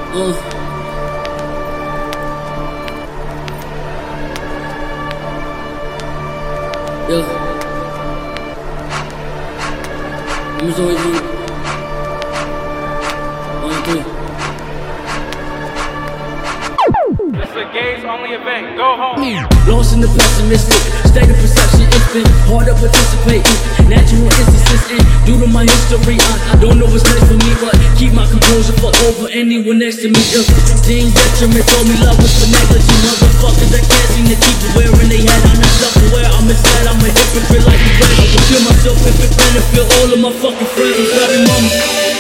Yeah. I'm just always one. 1, 2. This is a gays only event. Go home. Lost in the pessimistic state of perception, infant, hard to participate in natural instances. And due to my history, I don't know what's next for me, but keep my composure, fuck over anyone next to me. Dean Detriment told me love was for negligent motherfuckers that can't seem to keep it wearing they had. I'm not self-aware, I'm misled, I'm a hypocrite like a red. I will kill myself if it benefit all of my fucking friends. I'm sorry, mama.